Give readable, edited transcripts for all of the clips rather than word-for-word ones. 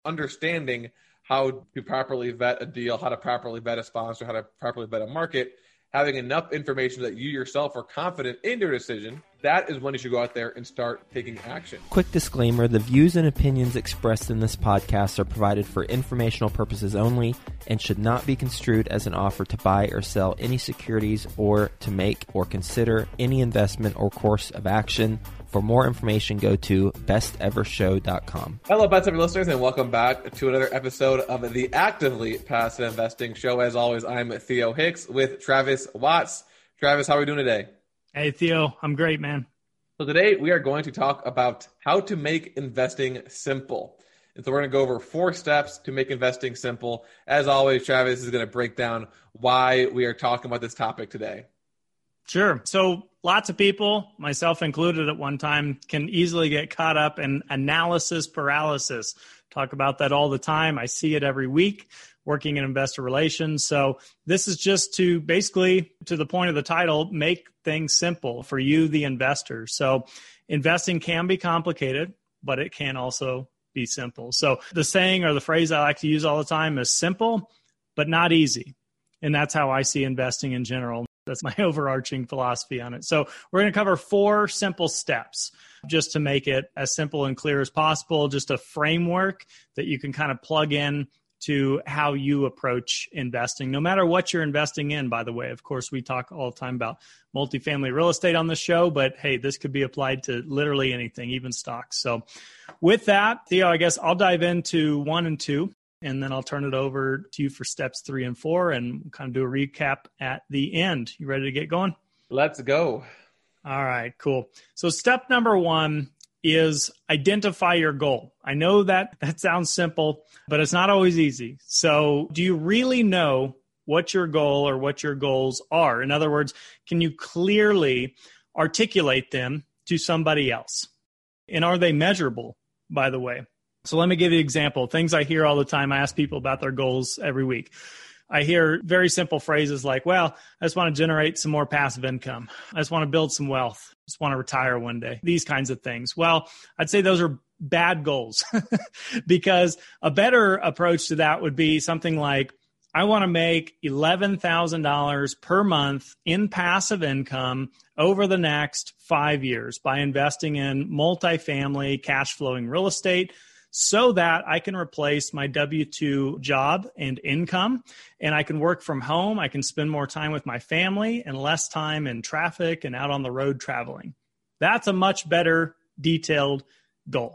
understanding how to properly vet a deal, how to properly vet a sponsor, how to properly vet a market, having enough information that you yourself are confident in your decision, that is when you should go out there and start taking action. Quick disclaimer, the views and opinions expressed in this podcast are provided for informational purposes only and should not be construed as an offer to buy or sell any securities or to make or consider any investment or course of action. For more information, go to bestevershow.com. Hello, Best Ever listeners, and welcome back to another episode of the Actively Passive Investing Show. As always, I'm Theo Hicks with Travis Watts. Travis, how are we doing today? Hey, Theo. I'm great, man. So today we are going to talk about how to make investing simple. And so we're going to go over 4 steps to make investing simple. As always, Travis is going to break down why we are talking about this topic today. Sure. So lots of people, myself included at one time, can easily get caught up in analysis paralysis. Talk about that all the time. I see it every week working in investor relations. So this is just to basically, to the point of the title, make things simple for you, the investor. So investing can be complicated, but it can also be simple. So the saying or the phrase I like to use all the time is simple, but not easy. And that's how I see investing in general. That's my overarching philosophy on it. So we're going to cover 4 simple steps just to make it as simple and clear as possible, just a framework that you can kind of plug in to how you approach investing, no matter what you're investing in, by the way. Of course, we talk all the time about multifamily real estate on the show, but hey, this could be applied to literally anything, even stocks. So with that, Theo, I guess I'll dive into 1 and 2. And then I'll turn it over to you for steps 3 and 4 and kind of do a recap at the end. You ready to get going? Let's go. All right, cool. So step number 1 is identify your goal. I know that sounds simple, but it's not always easy. So do you really know what your goal or what your goals are? In other words, can you clearly articulate them to somebody else? And are they measurable, by the way? So let me give you an example. Things I hear all the time. I ask people about their goals every week. I hear very simple phrases like, well, I just want to generate some more passive income. I just want to build some wealth. I just want to retire one day. These kinds of things. Well, I'd say those are bad goals because a better approach to that would be something like, I want to make $11,000 per month in passive income over the next 5 years by investing in multifamily cash flowing real estate, so that I can replace my W-2 job and income, and I can work from home. I can spend more time with my family and less time in traffic and out on the road traveling. That's a much better detailed goal.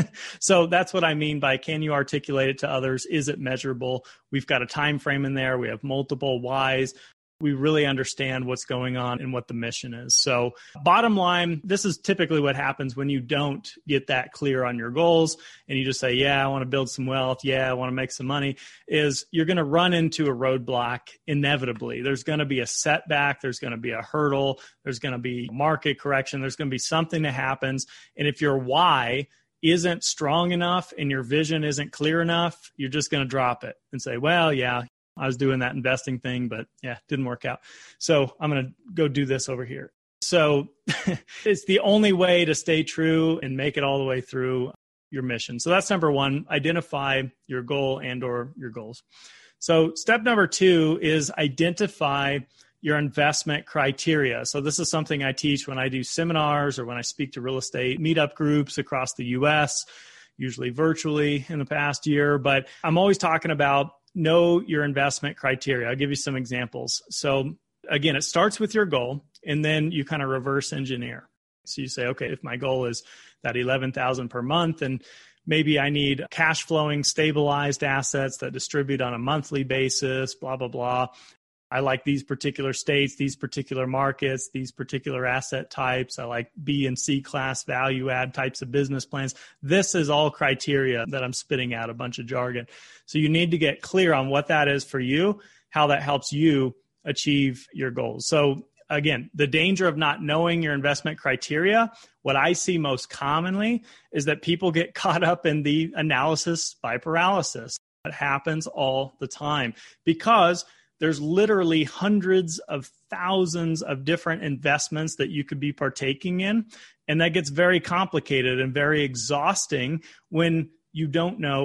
So that's what I mean by, can you articulate it to others? Is it measurable? We've got a time frame in there. We have multiple whys. We really understand what's going on and what the mission is. So bottom line, this is typically what happens when you don't get that clear on your goals and you just say, yeah, I want to build some wealth. Yeah, I want to make some money, is you're going to run into a roadblock inevitably. There's going to be a setback. There's going to be a hurdle. There's going to be market correction. There's going to be something that happens. And if your why isn't strong enough and your vision isn't clear enough, you're just going to drop it and say, well, yeah, I was doing that investing thing, but yeah, didn't work out. So I'm going to go do this over here. So it's the only way to stay true and make it all the way through your mission. So that's number 1, identify your goal and or your goals. So step number 2 is identify your investment criteria. So this is something I teach when I do seminars or when I speak to real estate meetup groups across the US, usually virtually in the past year. But I'm always talking about know your investment criteria. I'll give you some examples. So again, it starts with your goal, and then you kind of reverse engineer. So you say, okay, if my goal is that $11,000 per month, and maybe I need cash flowing, stabilized assets that distribute on a monthly basis, blah, blah, blah. I like these particular states, these particular markets, these particular asset types. I like B and C class value add types of business plans. This is all criteria that I'm spitting out, a bunch of jargon. So you need to get clear on what that is for you, how that helps you achieve your goals. So again, the danger of not knowing your investment criteria, what I see most commonly is that people get caught up in the analysis by paralysis. It happens all the time because there's literally hundreds of thousands of different investments that you could be partaking in. And that gets very complicated and very exhausting when you don't know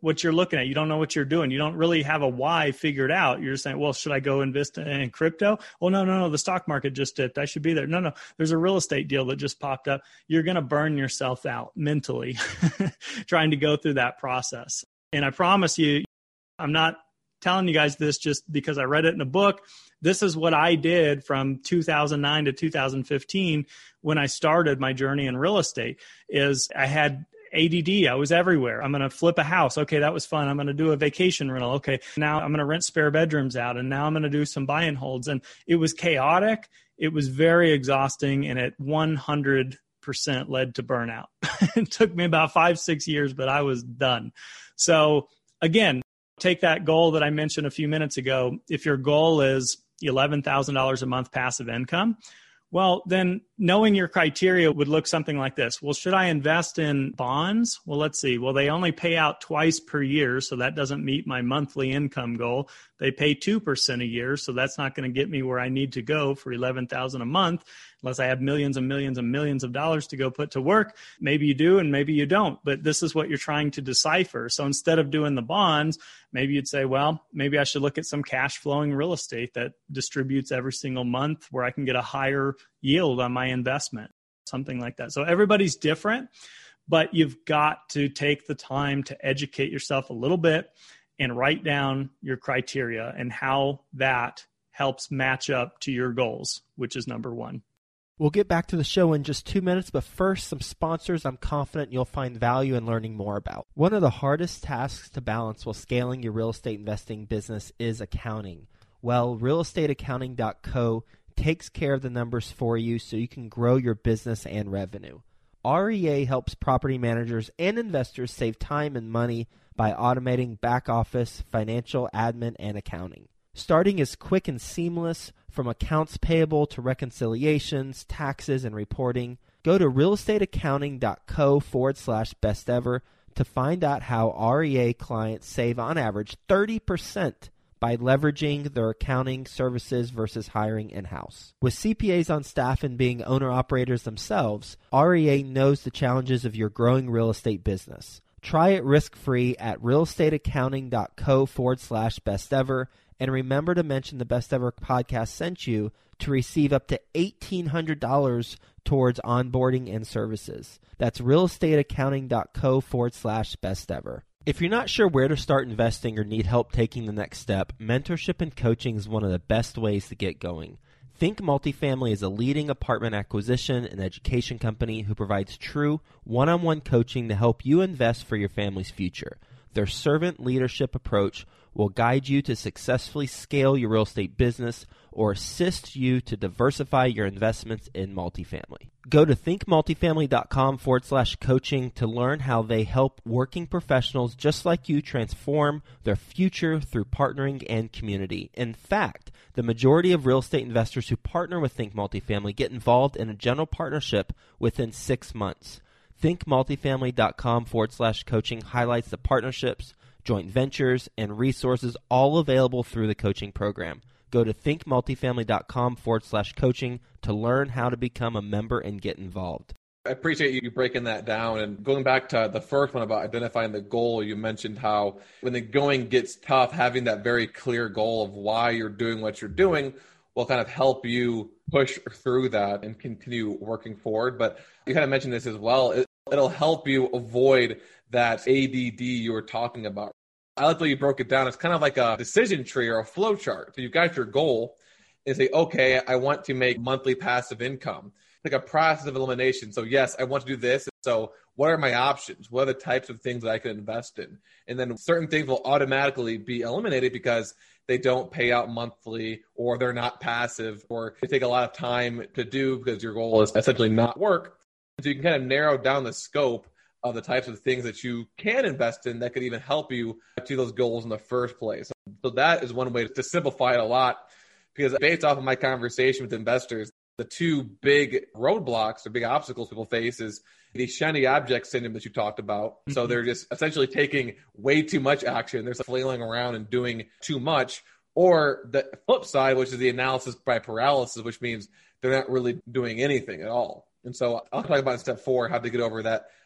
what you're looking at. You don't know what you're doing. You don't really have a why figured out. You're just saying, well, should I go invest in crypto? Oh, no. The stock market just dipped. I should be there. No. There's a real estate deal that just popped up. You're going to burn yourself out mentally trying to go through that process. And I promise you, I'm not telling you guys this just because I read it in a book. This is what I did from 2009 to 2015 when I started my journey in real estate. Is I had ADD. I was everywhere. I'm going to flip a house. Okay, that was fun. I'm going to do a vacation rental. Okay, now I'm going to rent spare bedrooms out. And now I'm going to do some buy and holds. And it was chaotic. It was very exhausting. And it 100% led to burnout. It took me about 5-6 years, but I was done. So again, take that goal that I mentioned a few minutes ago. If your goal is $11,000 a month passive income, well, then knowing your criteria would look something like this. Well, should I invest in bonds? Well, let's see. Well, they only pay out twice per year, so that doesn't meet my monthly income goal. They pay 2% a year, so that's not going to get me where I need to go for $11,000 a month, unless I have millions and millions and millions of dollars to go put to work. Maybe you do and maybe you don't, but this is what you're trying to decipher. So instead of doing the bonds, maybe you'd say, well, maybe I should look at some cash flowing real estate that distributes every single month where I can get a higher yield on my investment, something like that. So everybody's different, but you've got to take the time to educate yourself a little bit and write down your criteria and how that helps match up to your goals, which is number one. We'll get back to the show in just 2 minutes, but first, some sponsors I'm confident you'll find value in learning more about. One of the hardest tasks to balance while scaling your real estate investing business is accounting. Well, realestateaccounting.co takes care of the numbers for you so you can grow your business and revenue. REA helps property managers and investors save time and money by automating back office, financial, admin, and accounting. Starting is quick and seamless, from accounts payable to reconciliations, taxes, and reporting. Go to realestateaccounting.co/best ever to find out how REA clients save on average 30% by leveraging their accounting services versus hiring in-house. With CPAs on staff and being owner-operators themselves, REA knows the challenges of your growing real estate business. Try it risk-free at realestateaccounting.co/best ever, and remember to mention the Best Ever podcast sent you to receive up to $1,800 towards onboarding and services. That's realestateaccounting.co/best ever. If you're not sure where to start investing or need help taking the next step, mentorship and coaching is one of the best ways to get going. Think Multifamily is a leading apartment acquisition and education company who provides true one-on-one coaching to help you invest for your family's future. Their servant leadership approach will guide you to successfully scale your real estate business or assist you to diversify your investments in multifamily. Go to thinkmultifamily.com/coaching to learn how they help working professionals just like you transform their future through partnering and community. In fact, the majority of real estate investors who partner with Think Multifamily get involved in a general partnership within 6 months. thinkmultifamily.com/coaching highlights the partnerships, joint ventures, and resources all available through the coaching program. Go to thinkmultifamily.com/coaching to learn how to become a member and get involved. I appreciate you breaking that down. And going back to the first one about identifying the goal, you mentioned how when the going gets tough, having that very clear goal of why you're doing what you're doing will kind of help you push through that and continue working forward. But you kind of mentioned this as well. It'll help you avoid that ADD you were talking about. I like the way you broke it down. It's kind of like a decision tree or a flow chart. So you've got your goal and say, okay, I want to make monthly passive income. Like a process of elimination. So yes, I want to do this. So what are my options? What are the types of things that I can invest in? And then certain things will automatically be eliminated because they don't pay out monthly, or they're not passive, or they take a lot of time to do because your goal is essentially not work. So you can kind of narrow down the scope of the types of things that you can invest in that could even help you achieve those goals in the first place. So that is one way to simplify it a lot, because based off of my conversation with investors, the two big roadblocks or big obstacles people face is the shiny object syndrome that you talked about. Mm-hmm. So they're just essentially taking way too much action. They're flailing around and doing too much. Or the flip side, which is the analysis by paralysis, which means they're not really doing anything at all. And so I'll talk about in step 4, how to get over that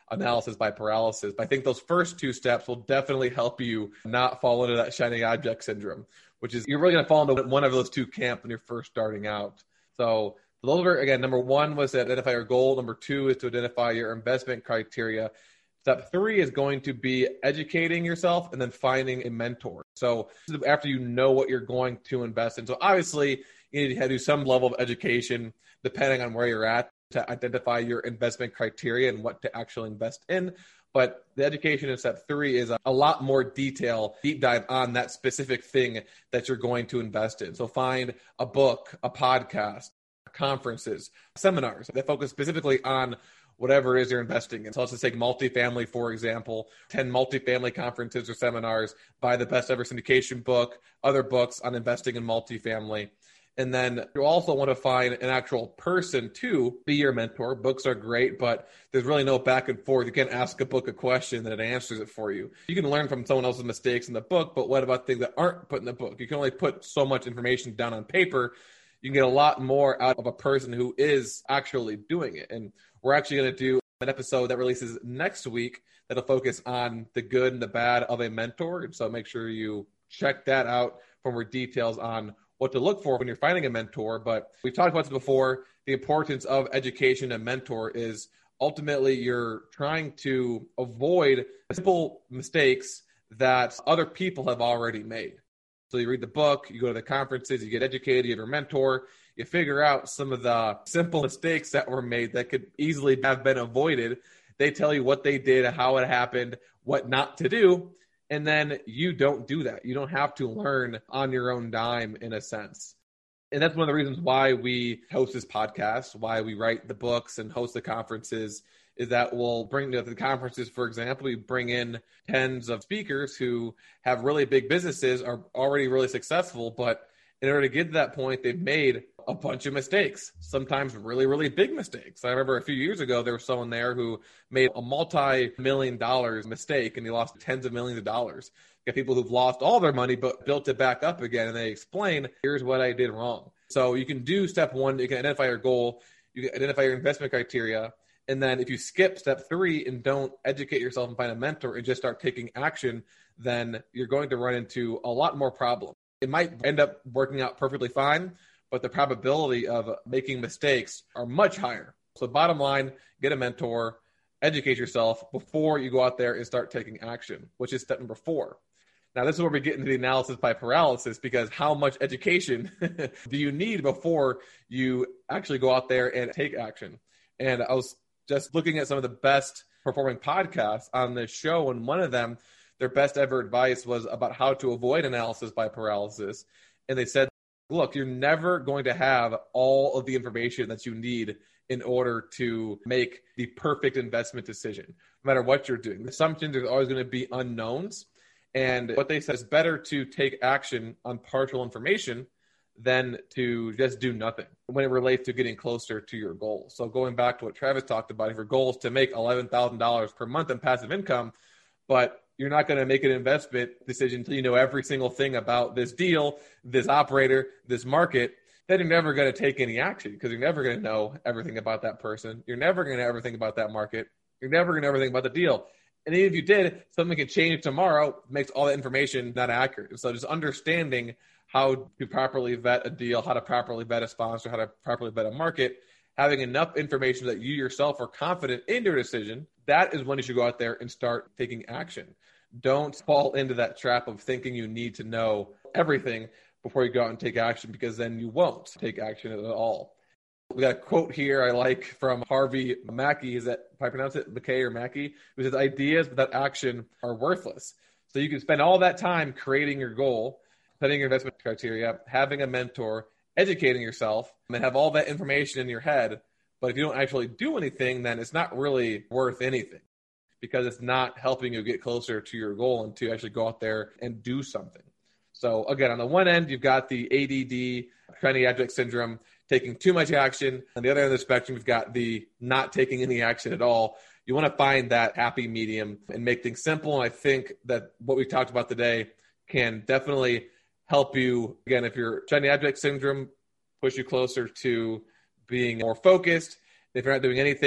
analysis by paralysis. But I think those first two steps will definitely help you not fall into that shiny object syndrome, which is you're really going to fall into one of those two camps when you're first starting out. So those were, again, number one was to identify your goal. Number two is to identify your investment criteria. Step three is going to be educating yourself and then finding a mentor. So after you know what you're going to invest in. So obviously you need to do some level of education depending on where you're at to identify your investment criteria and what to actually invest in. But the education in step three is a lot more detail, deep dive on that specific thing that you're going to invest in. So find a book, a podcast, conferences, seminars that focus specifically on whatever it is you're investing in. So let's just take multifamily, for example, 10 multifamily conferences or seminars, buy the best ever syndication book, other books on investing in multifamily. And then you also want to find an actual person to be your mentor. Books are great, but there's really no back and forth. You can't ask a book a question that it answers it for you. You can learn from someone else's mistakes in the book, but what about things that aren't put in the book? You can only put so much information down on paper. You can get a lot more out of a person who is actually doing it. And we're actually going to do an episode that releases next week that'll focus on the good and the bad of a mentor. And so make sure you check that out for more details on what to look for when you're finding a mentor. But we've talked about this before. The importance of education and mentor is ultimately you're trying to avoid simple mistakes that other people have already made. So you read the book, you go to the conferences, you get educated, you have your mentor, you figure out some of the simple mistakes that were made that could easily have been avoided. They tell you what they did, how it happened, what not to do. And then you don't do that. You don't have to learn on your own dime in a sense. And that's one of the reasons why we host this podcast, why we write the books and host the conferences, is that we'll bring to the conferences, for example, we bring in tens of speakers who have really big businesses, are already really successful, but in order to get to that point, they've made a bunch of mistakes, sometimes really, really big mistakes. I remember a few years ago, there was someone there who made a multi-million-dollar mistake and he lost tens of millions of dollars. You got people who've lost all their money but built it back up again, and they explain, here's what I did wrong. So you can do step one, you can identify your goal, you can identify your investment criteria, and then if you skip step three and don't educate yourself and find a mentor and just start taking action, then you're going to run into a lot more problems. It might end up working out perfectly fine, but the probability of making mistakes are much higher. So bottom line, get a mentor, educate yourself before you go out there and start taking action, which is step number 4. Now, this is where we get into the analysis by paralysis, because how much education do you need before you actually go out there and take action? And I was just looking at some of the best performing podcasts on this show, and one of them, their best ever advice was about how to avoid analysis by paralysis. And they said, look, you're never going to have all of the information that you need in order to make the perfect investment decision, no matter what you're doing. The assumptions are always going to be unknowns. And what they said is better to take action on partial information than to just do nothing when it relates to getting closer to your goal. So going back to what Travis talked about, if your goal is to make $11,000 per month in passive income, but you're not going to make an investment decision until you know every single thing about this deal, this operator, this market, then you're never going to take any action, because you're never going to know everything about that person. You're never going to know everything about that market. You're never going to know everything about the deal. And even if you did, something can change tomorrow, makes all the information not accurate. So just understanding how to properly vet a deal, how to properly vet a sponsor, how to properly vet a market, having enough information that you yourself are confident in your decision, that is when you should go out there and start taking action. Don't fall into that trap of thinking you need to know everything before you go out and take action, because then you won't take action at all. We got a quote here I like from Harvey Mackey. Is that, if I pronounce it McKay or Mackey, who says, ideas without action are worthless. So you can spend all that time creating your goal, setting your investment criteria, having a mentor, educating yourself, and have all that information in your head. But if you don't actually do anything, then it's not really worth anything, because it's not helping you get closer to your goal and to actually go out there and do something. So again, on the one end, you've got the ADD, shiny object syndrome, taking too much action. On the other end of the spectrum, you've got the not taking any action at all. You want to find that happy medium and make things simple. And I think that what we talked about today can definitely help you. Again, if you're shiny object syndrome, push you closer to being more focused. If you're not doing anything,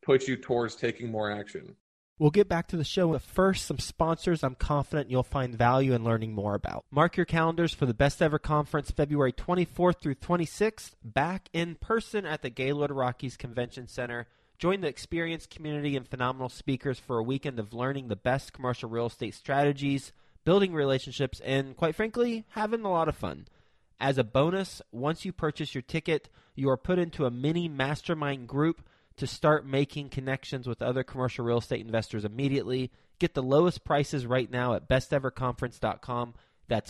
push you towards taking more action. We'll get back to the show, but first, some sponsors I'm confident you'll find value in learning more about. Mark your calendars for the Best Ever Conference, February 24th through 26th, back in person at the Gaylord Rockies Convention Center. Join the experienced community and phenomenal speakers for a weekend of learning the best commercial real estate strategies, building relationships, and, quite frankly, having a lot of fun. As a bonus, once you purchase your ticket, you are put into a mini mastermind group to start making connections with other commercial real estate investors immediately. Get the lowest prices right now at besteverconference.com. That's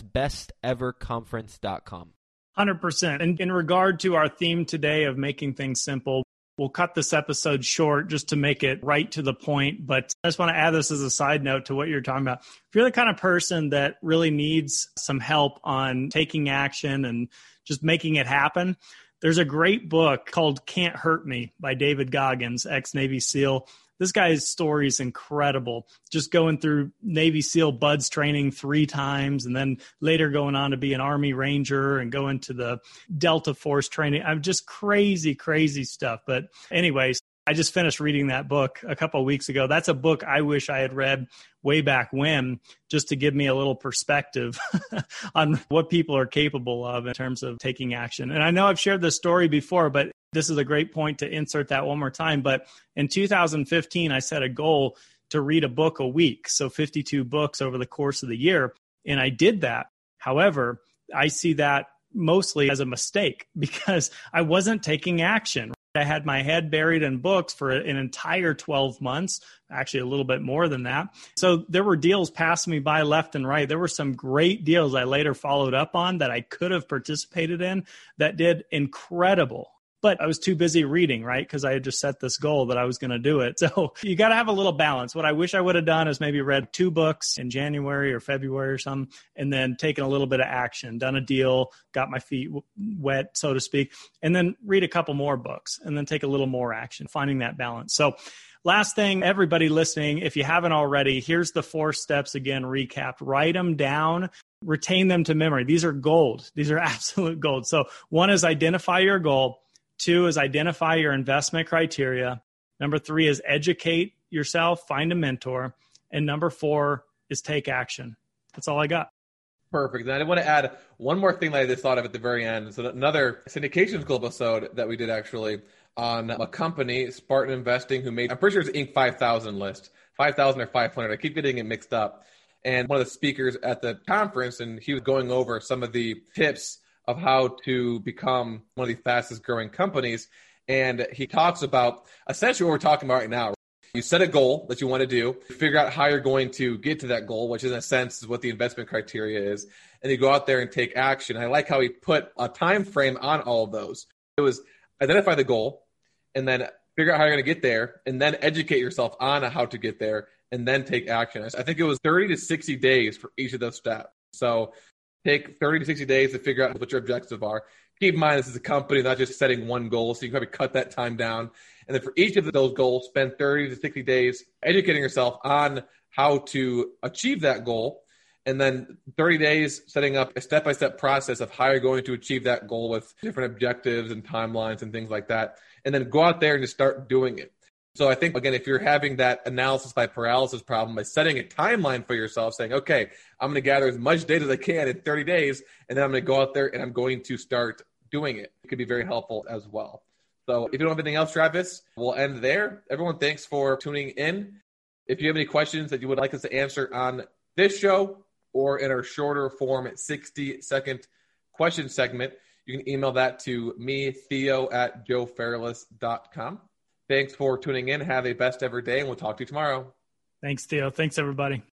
besteverconference.com. 100%. And in regard to our theme today of making things simple, we'll cut this episode short just to make it right to the point. But I just want to add this as a side note to what you're talking about. If you're the kind of person that really needs some help on taking action and just making it happen, there's a great book called Can't Hurt Me by David Goggins, ex-Navy SEAL. This guy's story is incredible. Just going through Navy SEAL BUDS training 3 times and then later going on to be an Army Ranger and go into the Delta Force training. I'm just crazy, crazy stuff. But anyways, I just finished reading that book a couple of weeks ago. That's a book I wish I had read way back when, just to give me a little perspective on what people are capable of in terms of taking action. And I know I've shared this story before, but this is a great point to insert that one more time. But in 2015, I set a goal to read a book a week. So 52 books over the course of the year. And I did that. However, I see that mostly as a mistake because I wasn't taking action. I had my head buried in books for an entire 12 months, actually a little bit more than that. So there were deals passing me by left and right. There were some great deals I later followed up on that I could have participated in that did incredible. But I was too busy reading, right? Because I had just set this goal that I was going to do it. So you got to have a little balance. What I wish I would have done is maybe read 2 books in January or February or something, and then taken a little bit of action, done a deal, got my feet wet, so to speak, and then read a couple more books and then take a little more action, finding that balance. So last thing, everybody listening, if you haven't already, here's the 4 steps again, recapped. Write them down. Retain them to memory. These are gold. These are absolute gold. So 1 is identify your goal. 2 is identify your investment criteria. Number 3 is educate yourself, find a mentor. And number 4 is take action. That's all I got. Perfect. And I want to add one more thing that I just thought of at the very end. So another Syndication School episode that we did actually on a company, Spartan Investing, who made, I'm pretty sure it's Inc. 5000 list, 5,000 or 500. I keep getting it mixed up. And one of the speakers at the conference, and he was going over some of the tips of how to become one of the fastest growing companies. And he talks about essentially what we're talking about right now. You set a goal that you want to do, figure out how you're going to get to that goal, which in a sense is what the investment criteria is. And you go out there and take action. I like how he put a time frame on all of those. It was identify the goal and then figure out how you're going to get there and then educate yourself on how to get there and then take action. I think it was 30 to 60 days for each of those steps. So take 30 to 60 days to figure out what your objectives are. Keep in mind, this is a company, not just setting one goal, so you can probably cut that time down. And then for each of those goals, spend 30 to 60 days educating yourself on how to achieve that goal. And then 30 days setting up a step-by-step process of how you're going to achieve that goal with different objectives and timelines and things like that. And then go out there and just start doing it. So I think, again, if you're having that analysis by paralysis problem, by setting a timeline for yourself, saying, okay, I'm going to gather as much data as I can in 30 days, and then I'm going to go out there and I'm going to start doing it. It could be very helpful as well. So if you don't have anything else, Travis, we'll end there. Everyone, thanks for tuning in. If you have any questions that you would like us to answer on this show or in our shorter form 60-second question segment, you can email that to me, Theo@joefairless.com. Thanks for tuning in. Have a best ever day, and we'll talk to you tomorrow. Thanks, Theo. Thanks, everybody.